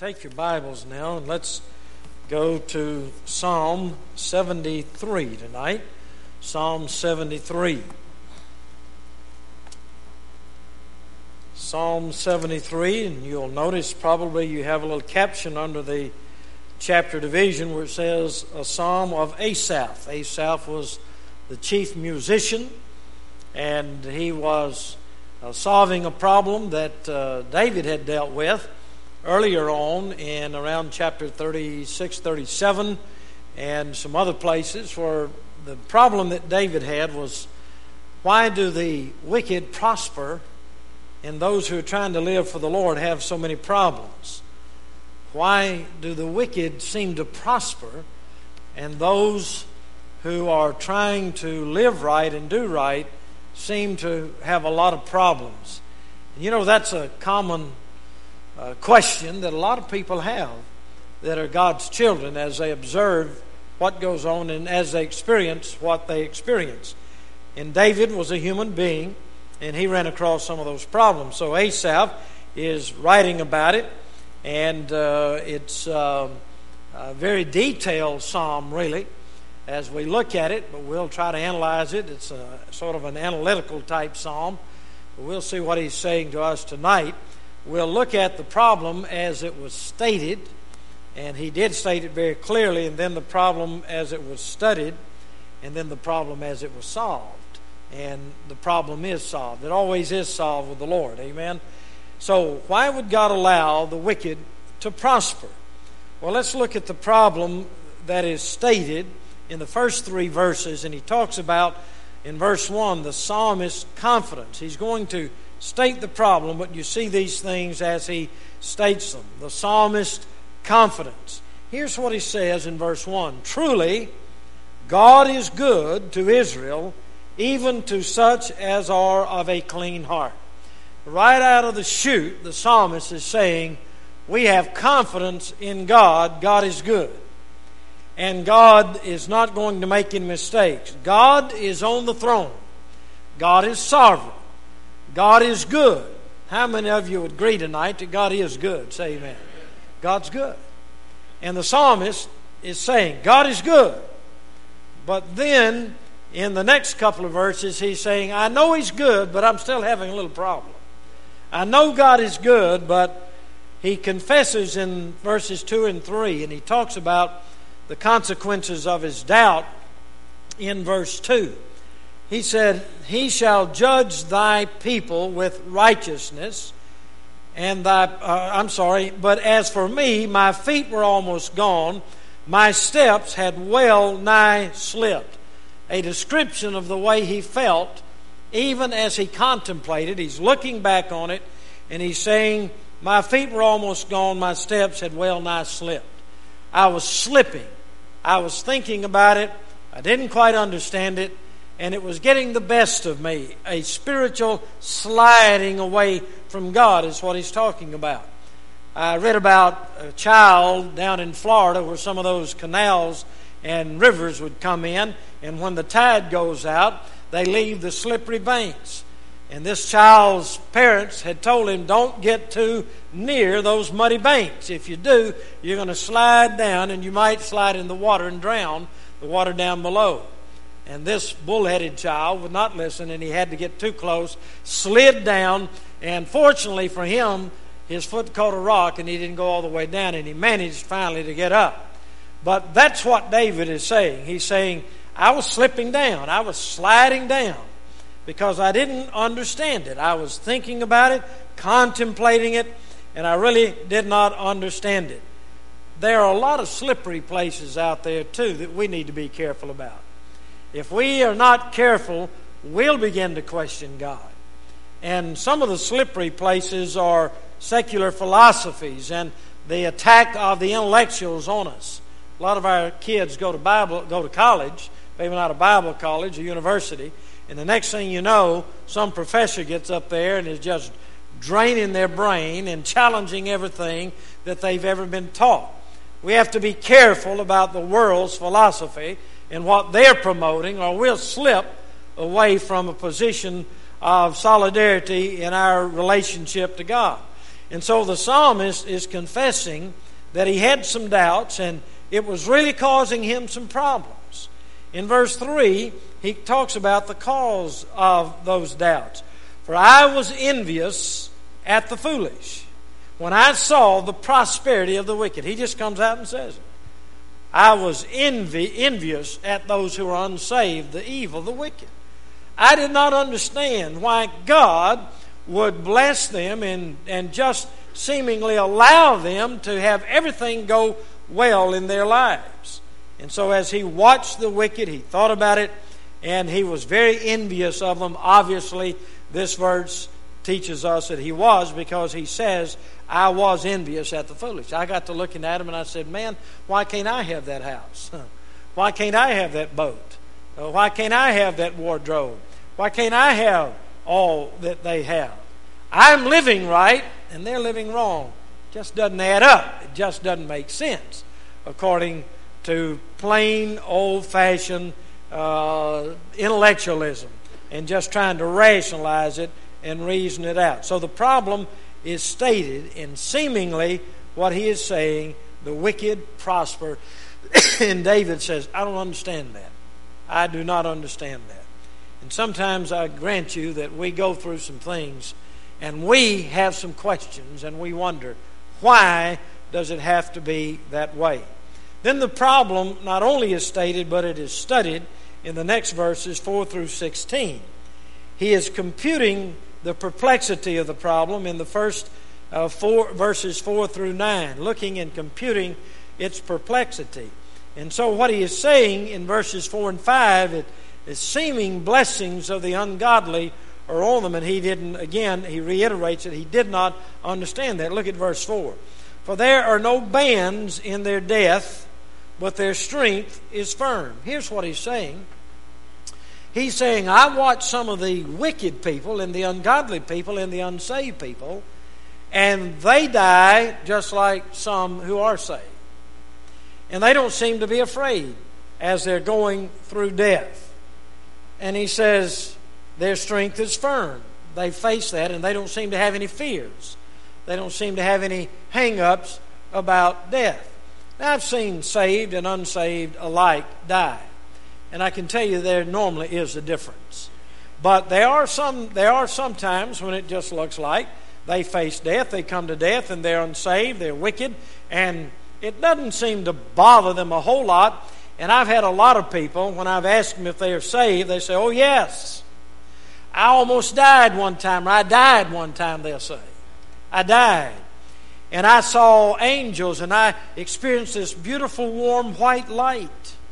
Take your Bibles now and let's go to Psalm 73 tonight. Psalm 73. Psalm 73, and you'll notice probably you have a little caption under the chapter division where it says a psalm of Asaph. Asaph was the chief musician, and he was solving a problem that David had dealt with earlier on in around chapter 36, 37, and some other places, where the problem that David had was, why do the wicked prosper and those who are trying to live for the Lord have so many problems? Why do the wicked seem to prosper and those who are trying to live right and do right seem to have a lot of problems? You know, that's a common question that a lot of people have that are God's children as they observe what goes on and as they experience what they experience. And David was a human being, and he ran across some of those problems. So Asaph is writing about it, and it's a very detailed psalm, really, as we look at it, but we'll try to analyze it. It's a sort of an analytical type psalm. But we'll see what he's saying to us tonight. We'll look at the problem as it was stated, and he did state it very clearly, and then the problem as it was studied, and then the problem as it was solved. And the problem is solved. It always is solved with the Lord. Amen? So why would God allow the wicked to prosper? Well, let's look at the problem that is stated in the first three verses, and he talks about, in verse 1, the psalmist's confidence. He's going to state the problem, but you see these things as he states them. The psalmist's confidence. Here's what he says in verse 1. Truly, God is good to Israel, even to such as are of a clean heart. Right out of the chute, the psalmist is saying, we have confidence in God. God is good. And God is not going to make any mistakes. God is on the throne. God is sovereign. God is good. How many of you would agree tonight that God is good? Say amen. God's good. And the psalmist is saying, God is good. But then, in the next couple of verses, he's saying, I know He's good, but I'm still having a little problem. I know God is good, but he confesses in verses 2 and 3, and he talks about the consequences of his doubt in verse 2. He said, He shall judge thy people with righteousness, and but as for me, my feet were almost gone, my steps had well nigh slipped. A description of the way he felt, even as he contemplated. He's looking back on it, and he's saying, my feet were almost gone, my steps had well nigh slipped. I was slipping. I was thinking about it. I didn't quite understand it. And it was getting the best of me. A spiritual sliding away from God is what he's talking about. I read about a child down in Florida where some of those canals and rivers would come in, and when the tide goes out, they leave the slippery banks. And this child's parents had told him, don't get too near those muddy banks. If you do, you're going to slide down, and you might slide in the water and drown the water down below. And this bullheaded child would not listen, and he had to get too close, slid down, and fortunately for him, his foot caught a rock, and he didn't go all the way down, and he managed finally to get up. But that's what David is saying. He's saying, I was slipping down. I was sliding down because I didn't understand it. I was thinking about it, contemplating it, and I really did not understand it. There are a lot of slippery places out there, too, that we need to be careful about. If we are not careful, we'll begin to question God. And some of the slippery places are secular philosophies and the attack of the intellectuals on us. A lot of our kids go to college, maybe not a Bible college, a university, and the next thing you know, some professor gets up there and is just draining their brain and challenging everything that they've ever been taught. We have to be careful about the world's philosophy and what they're promoting, or we'll slip away from a position of solidarity in our relationship to God. And so the psalmist is confessing that he had some doubts, and it was really causing him some problems. In verse 3, he talks about the cause of those doubts. For I was envious at the foolish when I saw the prosperity of the wicked. He just comes out and says it. I was envious at those who are unsaved, the evil, the wicked. I did not understand why God would bless them and just seemingly allow them to have everything go well in their lives. And so as he watched the wicked, he thought about it, and he was very envious of them. Obviously, this verse teaches us that he was, because he says, I was envious at the foolish. I got to looking at him and I said, man, why can't I have that house? Why can't I have that boat? Why can't I have that wardrobe? Why can't I have all that they have? I'm living right and they're living wrong. It just doesn't add up. It just doesn't make sense according to plain old-fashioned intellectualism and just trying to rationalize it and reason it out. So the problem is stated in seemingly what he is saying, the wicked prosper. And David says, I don't understand that. I do not understand that. And sometimes I grant you that we go through some things and we have some questions and we wonder, why does it have to be that way? Then the problem not only is stated, but it is studied in the next verses 4 through 16. He is computing the perplexity of the problem in the first verses 4 through 9, looking and computing its perplexity. And so what he is saying in verses 4 and 5, it is seeming blessings of the ungodly are on them, and he reiterates that he did not understand that. Look at verse 4. For there are no bands in their death, but their strength is firm. Here's what he's saying. He's saying, I watch some of the wicked people and the ungodly people and the unsaved people, and they die just like some who are saved. And they don't seem to be afraid as they're going through death. And he says, their strength is firm. They face that, and they don't seem to have any fears. They don't seem to have any hang-ups about death. Now, I've seen saved and unsaved alike die. And I can tell you there normally is a difference. But there are some times when it just looks like they face death, they come to death, and they're unsaved, they're wicked, and it doesn't seem to bother them a whole lot. And I've had a lot of people, when I've asked them if they are saved, they say, oh yes, I almost died one time, or I died one time, they'll say. I died. And I saw angels, and I experienced this beautiful warm white light.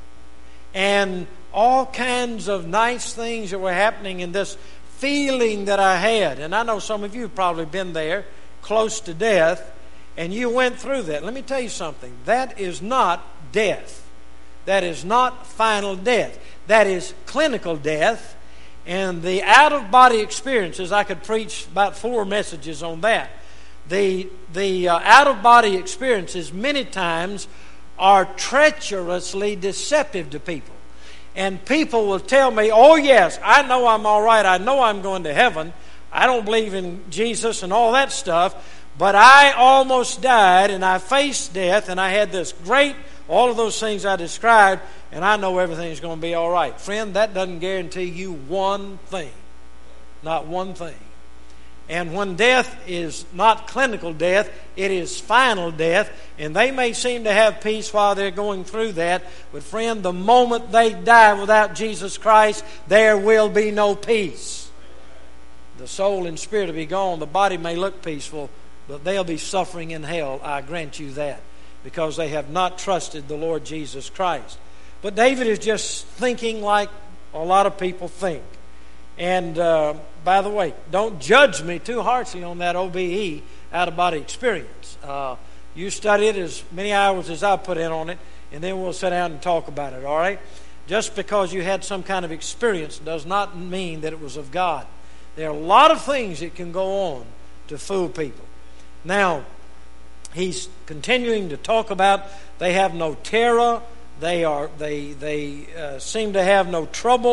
And all kinds of nice things that were happening in this feeling that I had. And I know some of you have probably been there, close to death, and you went through that. Let me tell you something. That is not death. That is not final death. That is clinical death. And the out-of-body experiences, I could preach about 4 messages on that. The out-of-body experiences many times are treacherously deceptive to people. And people will tell me, oh yes, I know I'm all right. I know I'm going to heaven. I don't believe in Jesus and all that stuff. But I almost died and I faced death and I had this great, all of those things I described, and I know everything's going to be all right. Friend, that doesn't guarantee you one thing. Not one thing. And when death is not clinical death, it is final death. And they may seem to have peace while they're going through that. But friend, the moment they die without Jesus Christ, there will be no peace. The soul and spirit will be gone. The body may look peaceful, but they'll be suffering in hell. I grant you that. Because they have not trusted the Lord Jesus Christ. But David is just thinking like a lot of people think. And by the way, don't judge me too harshly on that OBE, out-of-body experience. You study it as many hours as I put in on it, and then we'll sit down and talk about it, all right? Just because you had some kind of experience does not mean that it was of God. There are a lot of things that can go on to fool people. Now, he's continuing to talk about they have no terror, they seem to have no trouble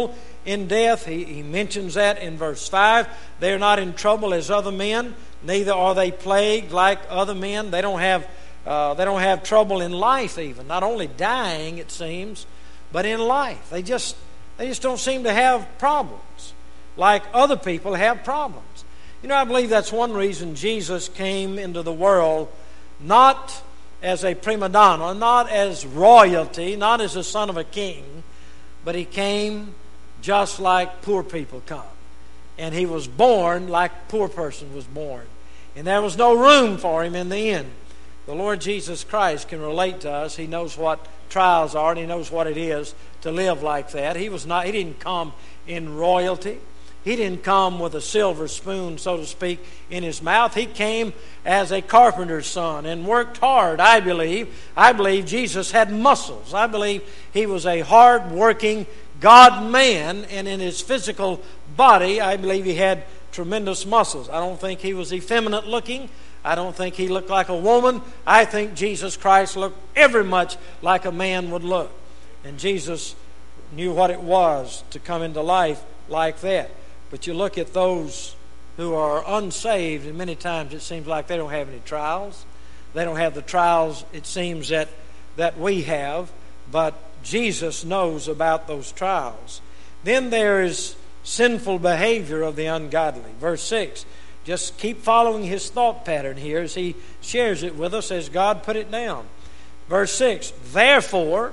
in death. He mentions that in verse 5. They're not in trouble as other men, neither are they plagued like other men. They don't have trouble in life even. Not only dying, it seems, but in life. They just don't seem to have problems like other people have problems. You know, I believe that's one reason Jesus came into the world, not as a prima donna, not as royalty, not as the son of a king, but he came just like poor people come. And he was born like a poor person was born. And there was no room for him in the end. The Lord Jesus Christ can relate to us. He knows what trials are, and He knows what it is to live like that. He didn't come in royalty. He didn't come with a silver spoon, so to speak, in His mouth. He came as a carpenter's son and worked hard, I believe. I believe Jesus had muscles. I believe He was a hard-working God-man, and in His physical body, I believe He had tremendous muscles. I don't think He was effeminate-looking. I don't think He looked like a woman. I think Jesus Christ looked every much like a man would look. And Jesus knew what it was to come into life like that. But you look at those who are unsaved, and many times it seems like they don't have any trials. They don't have the trials, it seems, that we have. But Jesus knows about those trials. Then there is sinful behavior of the ungodly. Verse 6. Just keep following his thought pattern here as he shares it with us as God put it down. Verse 6. Therefore,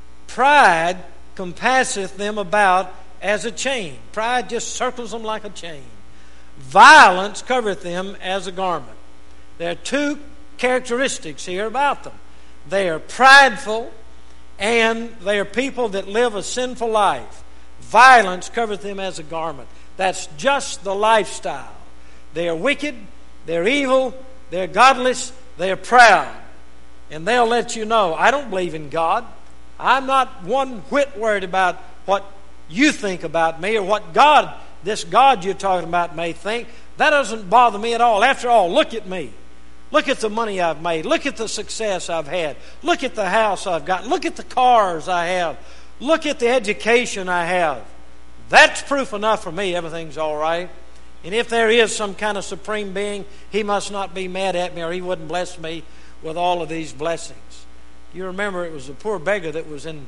pride compasseth them about as a chain. Pride just circles them like a chain. Violence covereth them as a garment. There are two characteristics here about them. They are prideful, and they are people that live a sinful life. Violence covereth them as a garment. That's just the lifestyle. They are wicked, they're evil, they're godless, they're proud. And they'll let you know, I don't believe in God. I'm not one whit worried about what you think about me or what this God you're talking about may think. That doesn't bother me at all. After all, look at me. Look at the money I've made. Look at the success I've had. Look at the house I've got. Look at the cars I have. Look at the education I have. That's proof enough for me everything's all right. And if there is some kind of supreme being, He must not be mad at me, or He wouldn't bless me with all of these blessings. You remember it was a poor beggar that was in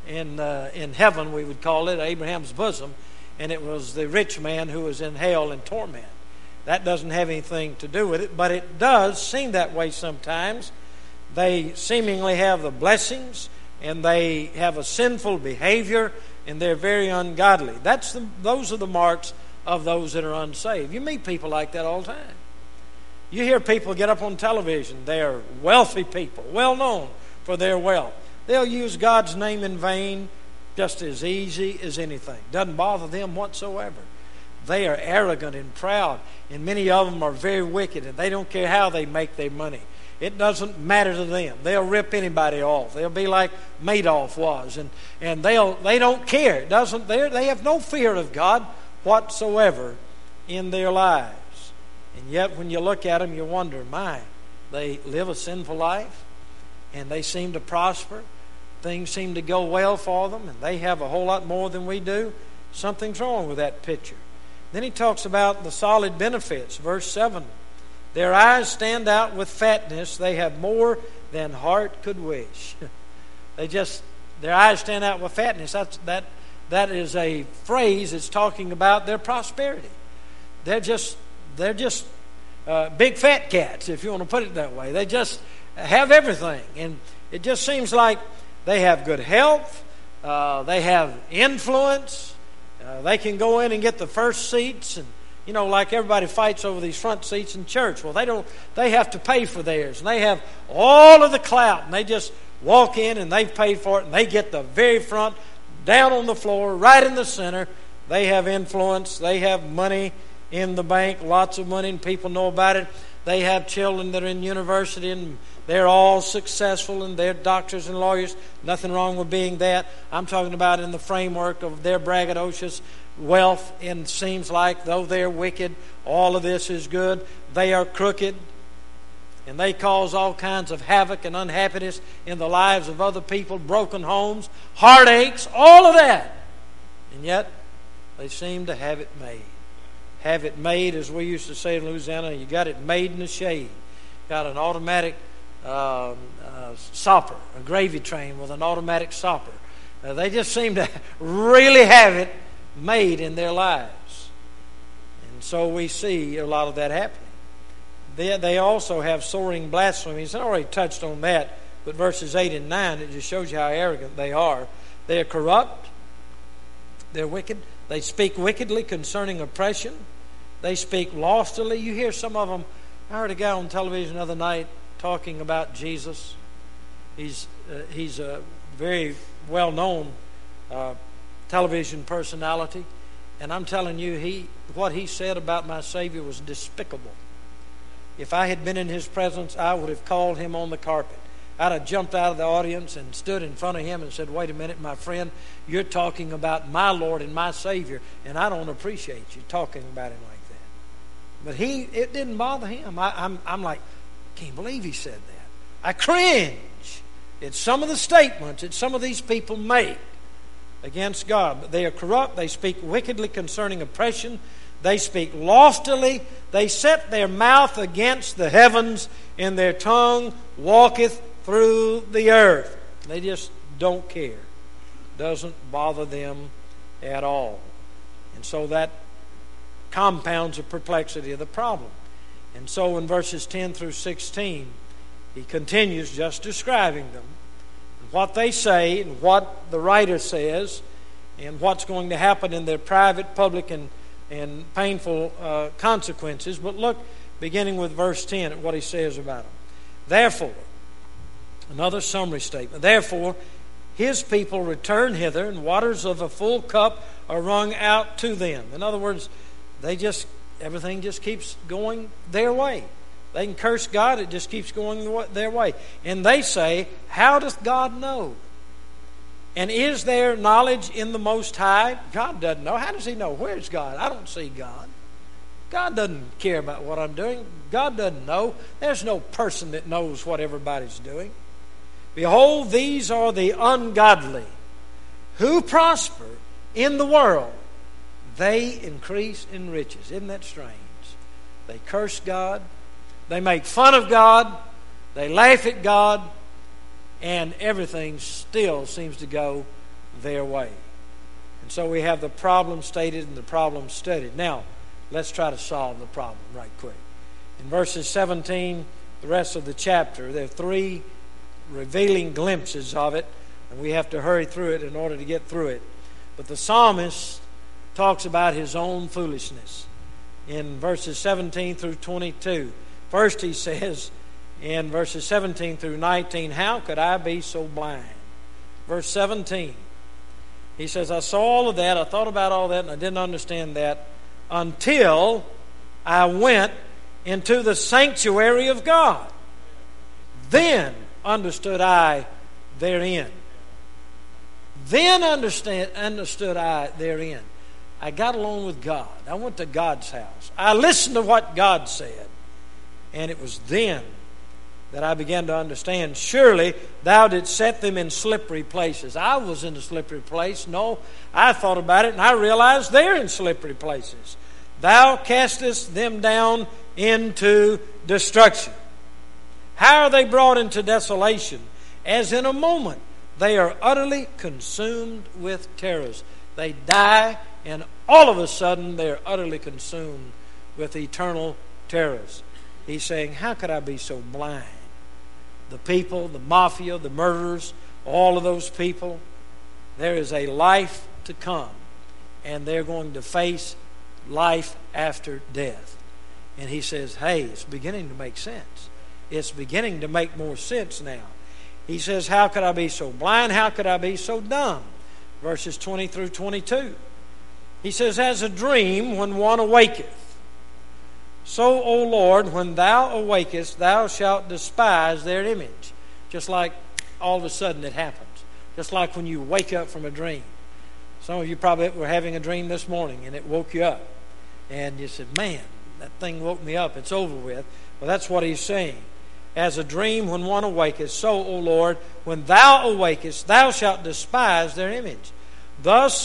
heaven, we would call it, Abraham's bosom, and it was the rich man who was in hell and torment. That doesn't have anything to do with it, but it does seem that way sometimes. They seemingly have the blessings, and they have a sinful behavior, and they're very ungodly. Those are the marks of those that are unsaved. You meet people like that all the time. You hear people get up on television. They're wealthy people, well known for their wealth. They'll use God's name in vain just as easy as anything. Doesn't bother them whatsoever. They are arrogant and proud, and many of them are very wicked, and they don't care how they make their money. It doesn't matter to them. They'll rip anybody off. They'll be like Madoff was, and they don't care. They have no fear of God whatsoever in their lives. And yet when you look at them, you wonder, they live a sinful life, and they seem to prosper. Things seem to go well for them, and they have a whole lot more than we do. Something's wrong with that picture. Then he talks about the solid benefits. Verse 7. Their eyes stand out with fatness. They have more than heart could wish. Their eyes stand out with fatness. That is a phrase that's talking about their prosperity. They're just big fat cats, if you want to put it that way. They just have everything. And it just seems like they have good health. They have influence. They can go in and get the first seats, and like everybody fights over these front seats in church. Well, they have to pay for theirs, and they have all of the clout, and they just walk in and they've paid for it, and they get the very front, down on the floor, right in the center. They have influence. They have money in the bank, lots of money, and people know about it. They have children that are in university, and they're all successful, and they're doctors and lawyers. Nothing wrong with being that. I'm talking about in the framework of their braggadocious wealth, and it seems like, though they're wicked, all of this is good. They are crooked, and they cause all kinds of havoc and unhappiness in the lives of other people, broken homes, heartaches, all of that. And yet, They seem to have it made. Have it made, as we used to say in Louisiana, you got it made in the shade. Got an automatic sopper, a gravy train with an automatic sopper. They just seem to really have it made in their lives. And so we see a lot of that happening. They also have soaring blasphemies. I already touched on that, but verses 8 and 9, it just shows you how arrogant they are. They are corrupt. They're wicked. They speak wickedly concerning oppression. They speak loftily. You hear some of them. I heard a guy on television the other night talking about Jesus. He's a very well-known television personality. And I'm telling you, what he said about my Savior was despicable. If I had been in his presence, I would have called him on the carpet. I'd have jumped out of the audience and stood in front of him and said, wait a minute, my friend, you're talking about my Lord and my Savior, and I don't appreciate you talking about him like that. But it didn't bother him. I'm like, I can't believe he said that. I cringe at some of the statements that some of these people make against God. But they are corrupt. They speak wickedly concerning oppression. They speak loftily. They set their mouth against the heavens, and their tongue walketh through the earth. They just don't care. Doesn't bother them at all. And so that compounds the perplexity of the problem. And so in verses 10 through 16, he continues just describing them, and what they say, and what the writer says, and what's going to happen in their private, public, and painful consequences. But look, beginning with verse 10, at what he says about them. Therefore, another summary statement. Therefore, his people return hither, and waters of a full cup are wrung out to them. In other words, everything just keeps going their way. They can curse God, it just keeps going their way. And they say, how doth God know? And is there knowledge in the Most High? God doesn't know. How does he know? Where's God? I don't see God. God doesn't care about what I'm doing. God doesn't know. There's no person that knows what everybody's doing. Behold, these are the ungodly who prosper in the world. They increase in riches. Isn't that strange? They curse God. They make fun of God. They laugh at God. And everything still seems to go their way. And so we have the problem stated and the problem studied. Now, let's try to solve the problem right quick. In verses 17, the rest of the chapter, there are 3 revealing glimpses of it, and we have to hurry through it in order to get through it. But the psalmist talks about his own foolishness in verses 17 through 22. First he says in verses 17 through 19, how could I be so blind? Verse 17, he says, I saw all of that, I thought about all that, and I didn't understand that until I went into the sanctuary of God. Then understood I therein. Then understood I therein. I got along with God. I went to God's house. I listened to what God said. And it was then that I began to understand, surely thou didst set them in slippery places. I was in a slippery place. No, I thought about it and I realized they're in slippery places. Thou castest them down into destruction. How are they brought into desolation? As in a moment they are utterly consumed with terrors. They die, and all of a sudden they are utterly consumed with eternal terrors. He's saying, how could I be so blind? The people, the mafia, the murderers, all of those people, there is a life to come, and they're going to face life after death. And he says, hey, it's beginning to make sense. It's beginning to make more sense now. He says, how could I be so blind? How could I be so dumb? Verses 20 through 22. He says, as a dream when one awaketh. So, O Lord, when thou awakest, thou shalt despise their image. Just like all of a sudden it happens. Just like when you wake up from a dream. Some of you probably were having a dream this morning and it woke you up. And you said, man, that thing woke me up. It's over with. Well, that's what he's saying. As a dream when one awaketh, so, O Lord, when thou awakest, thou shalt despise their image. Thus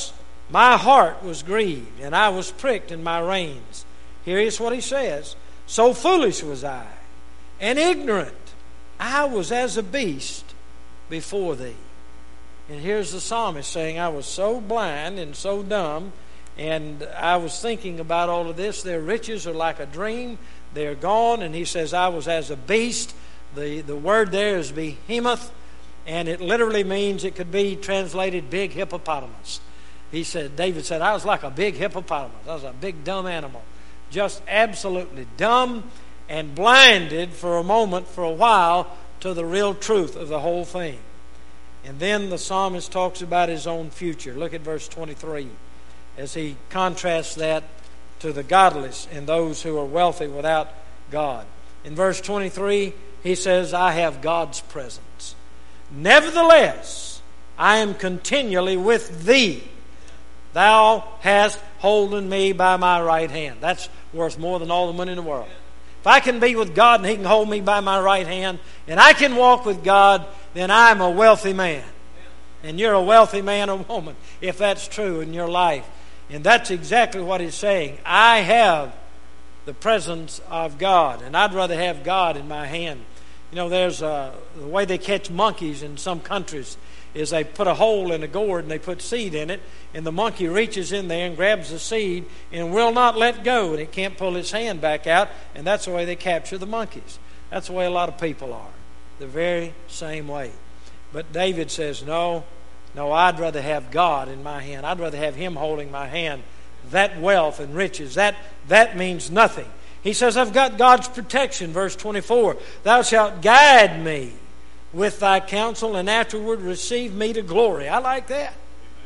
My heart was grieved, and I was pricked in my reins. Here is what he says. So foolish was I, and ignorant. I was as a beast before thee. And here's the psalmist saying, I was so blind and so dumb, and I was thinking about all of this. Their riches are like a dream. They're gone. And he says, I was as a beast. The word there is behemoth, and it literally means, it could be translated big hippopotamus. David said, I was like a big hippopotamus. I was a big dumb animal. Just absolutely dumb and blinded for a moment, for a while, to the real truth of the whole thing. And then the psalmist talks about his own future. Look at verse 23 as he contrasts that to the godless and those who are wealthy without God. In verse 23, he says, I have God's presence. Nevertheless, I am continually with thee. Thou hast holden me by my right hand. That's worth more than all the money in the world. If I can be with God and He can hold me by my right hand, and I can walk with God, then I'm a wealthy man. And you're a wealthy man or woman, if that's true in your life. And that's exactly what he's saying. I have the presence of God, and I'd rather have God in my hand. You know, there's the way they catch monkeys in some countries is they put a hole in a gourd and they put seed in it, and the monkey reaches in there and grabs the seed and will not let go, and it can't pull its hand back out, and that's the way they capture the monkeys. That's the way a lot of people are, the very same way. But David says, no, I'd rather have God in my hand. I'd rather have Him holding my hand. That wealth and riches, that means nothing. He says, I've got God's protection, verse 24. Thou shalt guide me with thy counsel, and afterward receive me to glory. I like that.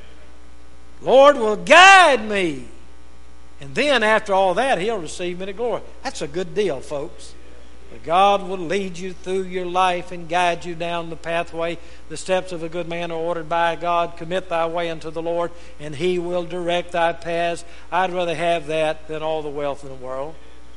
Lord will guide me. And then after all that, He'll receive me to glory. That's a good deal, folks. But God will lead you through your life and guide you down the pathway. The steps of a good man are ordered by God. Commit thy way unto the Lord, and He will direct thy paths. I'd rather have that than all the wealth in the world.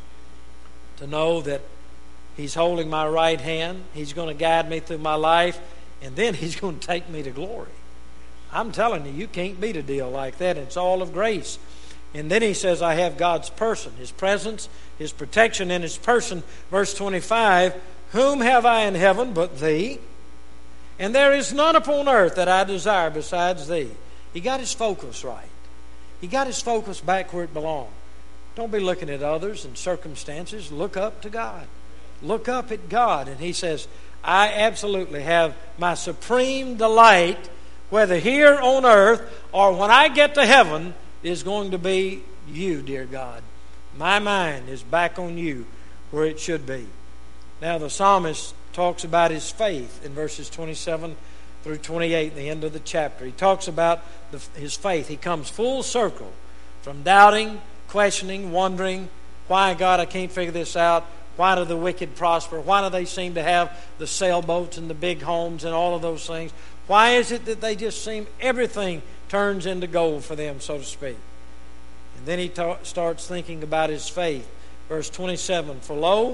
To know that He's holding my right hand. He's going to guide me through my life. And then He's going to take me to glory. I'm telling you, you can't beat a deal like that. It's all of grace. And then he says, I have God's person, His presence, His protection in His person. Verse 25, whom have I in heaven but Thee? And there is none upon earth that I desire besides Thee. He got his focus right. He got his focus back where it belonged. Don't be looking at others and circumstances. Look up to God. Look up at God. And he says, I absolutely have my supreme delight, whether here on earth or when I get to heaven, is going to be You, dear God. My mind is back on You where it should be. Now the psalmist talks about his faith in verses 27 through 28, the end of the chapter. He talks about his faith. He comes full circle from doubting, questioning, wondering, why, God, I can't figure this out. Why do the wicked prosper? Why do they seem to have the sailboats and the big homes and all of those things? Why is it that they just seem, everything turns into gold for them, so to speak? And then he starts thinking about his faith. Verse 27, for lo,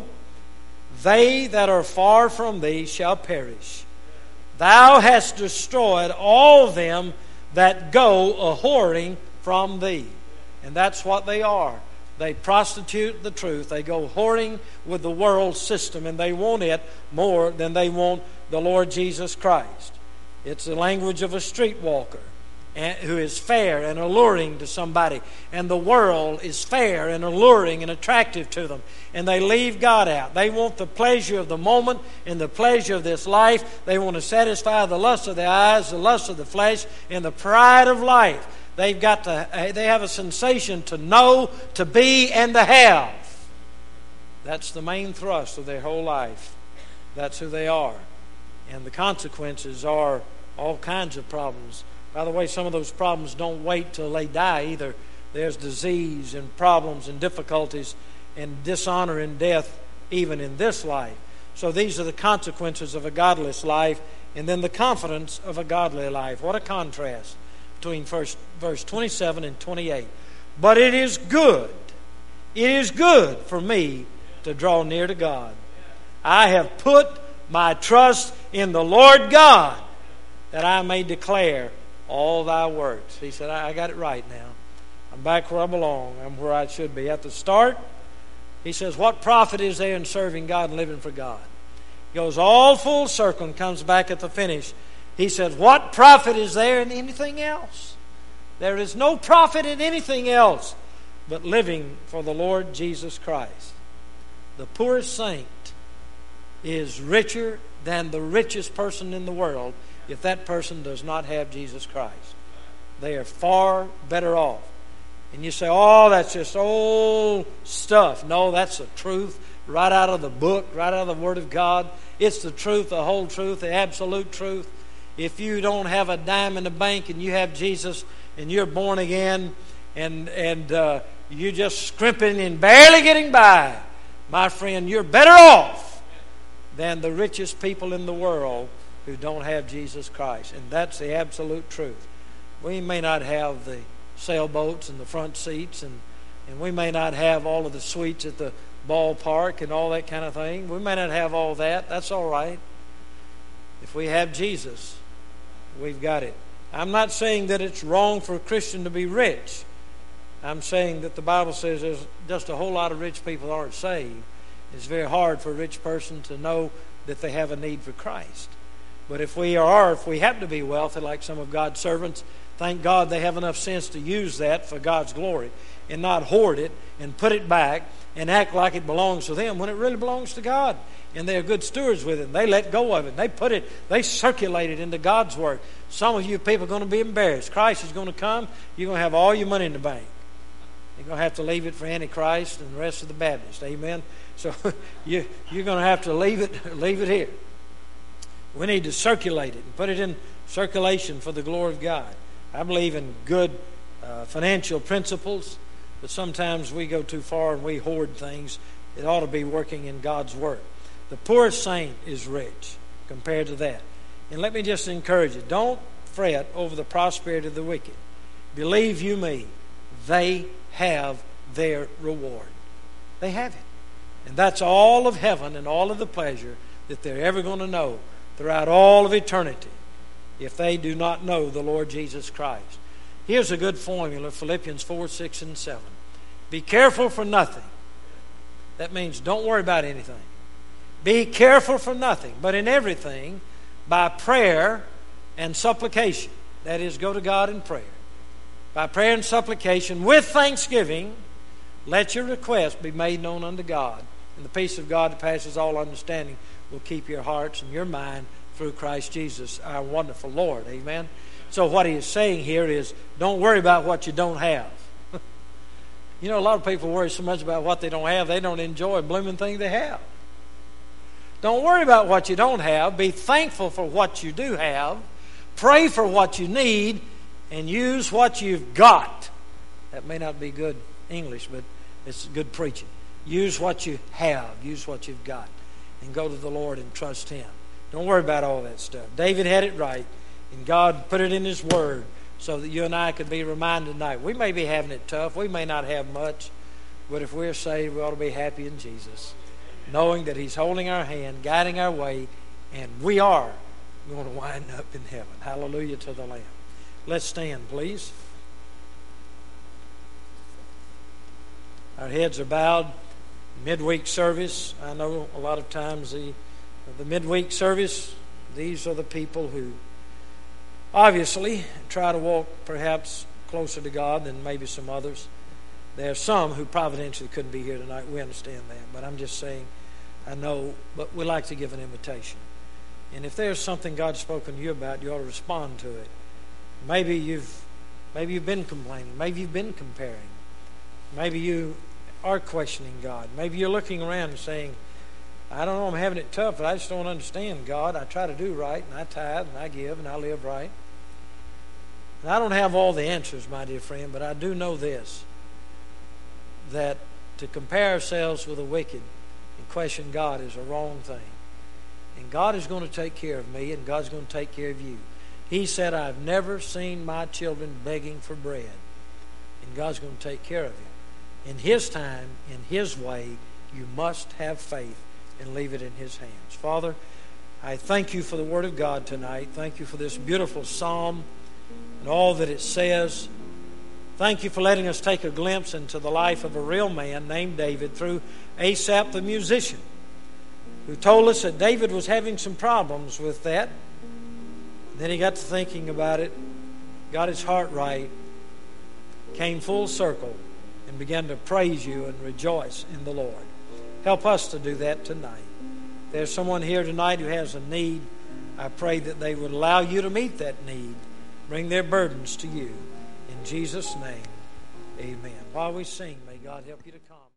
they that are far from Thee shall perish. Thou hast destroyed all them that go a-whoring from Thee. And that's what they are. They prostitute the truth. They go whoring with the world system, and they want it more than they want the Lord Jesus Christ. It's the language of a streetwalker who is fair and alluring to somebody. And the world is fair and alluring and attractive to them. And they leave God out. They want the pleasure of the moment and the pleasure of this life. They want to satisfy the lust of the eyes, the lust of the flesh, and the pride of life. They have a sensation to know, to be, and to have. That's the main thrust of their whole life. That's who they are. And the consequences are all kinds of problems. By the way, some of those problems don't wait till they die either. There's disease and problems and difficulties and dishonor and death even in this life. So these are the consequences of a godless life, and then the confidence of a godly life. What a contrast between verse 27 and 28. But it is good for me to draw near to God. I have put my trust in the Lord God, that I may declare all thy works. He said, I got it right now. I'm back where I belong. I'm where I should be. At the start, he says, what profit is there in serving God and living for God? He goes all full circle and comes back at the finish. He says, what profit is there in anything else? There is no profit in anything else but living for the Lord Jesus Christ. The poorest saint is richer than the richest person in the world if that person does not have Jesus Christ. They are far better off. And you say, oh, that's just old stuff. No, that's the truth right out of the book, right out of the Word of God. It's the truth, the whole truth, the absolute truth. If you don't have a dime in the bank and you have Jesus and you're born again and you're just scrimping and barely getting by, my friend, you're better off than the richest people in the world who don't have Jesus Christ. And that's the absolute truth. We may not have the sailboats and the front seats, and we may not have all of the suites at the ballpark and all that kind of thing. We may not have all that. That's all right. If we have Jesus, we've got it. I'm not saying that it's wrong for a Christian to be rich. I'm saying that the Bible says there's just a whole lot of rich people aren't saved. It's very hard for a rich person to know that they have a need for Christ. But if we happen to be wealthy like some of God's servants, thank God they have enough sense to use that for God's glory and not hoard it and put it back and act like it belongs to them when it really belongs to God. And they're good stewards with it. They let go of it. They circulate it into God's work. Some of you people are going to be embarrassed. Christ is going to come. You're going to have all your money in the bank. You're going to have to leave it for Antichrist and the rest of the Baptists. Amen? So you're going to have to leave it here. We need to circulate it and put it in circulation for the glory of God. I believe in good financial principles, but sometimes we go too far and we hoard things. It ought to be working in God's work. The poorest saint is rich compared to that. And let me just encourage you, don't fret over the prosperity of the wicked. Believe you me, they have their reward. They have it. And that's all of heaven and all of the pleasure that they're ever going to know throughout all of eternity if they do not know the Lord Jesus Christ. Here's a good formula, Philippians 4, 6, and 7. Be careful for nothing. That means don't worry about anything. Be careful for nothing, but in everything, by prayer and supplication. That is, go to God in prayer. By prayer and supplication, with thanksgiving, let your requests be made known unto God. And the peace of God that passes all understanding will keep your hearts and your mind through Christ Jesus, our wonderful Lord. Amen? So what he is saying here is, don't worry about what you don't have. You know, a lot of people worry so much about what they don't have, they don't enjoy a blooming thing they have. Don't worry about what you don't have. Be thankful for what you do have. Pray for what you need, and use what you've got. That may not be good English, but it's good preaching. Use what you have. Use what you've got. And go to the Lord and trust Him. Don't worry about all that stuff. David had it right, and God put it in His Word so that you and I could be reminded tonight. We may be having it tough. We may not have much, but if we're saved, we ought to be happy in Jesus, knowing that He's holding our hand, guiding our way, and we are going to wind up in heaven. Hallelujah to the Lamb. Let's stand, please. Our heads are bowed. Midweek service. I know a lot of times the midweek service, these are the people who obviously try to walk perhaps closer to God than maybe some others. There are some who providentially couldn't be here tonight. We understand that. But I'm just saying, I know, but we like to give an invitation. And if there's something God's spoken to you about, you ought to respond to it. Maybe you've been complaining. Maybe you've been comparing. Maybe you are questioning God. Maybe you're looking around and saying, I don't know, I'm having it tough, but I just don't understand God. I try to do right, and I tithe, and I give, and I live right. And I don't have all the answers, my dear friend, but I do know this, that to compare ourselves with the wicked and question God is a wrong thing. And God is going to take care of me, and God's going to take care of you. He said, I've never seen my children begging for bread. And God's going to take care of you. In His time, in His way, you must have faith and leave it in His hands. Father, I thank You for the Word of God tonight. Thank You for this beautiful psalm. and all that it says. Thank you for letting us take a glimpse into the life of a real man named David through Asaph the musician, who told us that David was having some problems with that. Then he got to thinking about it, got his heart right, came full circle, and began to praise you and rejoice in the Lord. Help us to do that tonight. If there's someone here tonight who has a need, I pray that they would allow you to meet that need, bring their burdens to you. In Jesus' name, amen. While we sing, may God help you to come.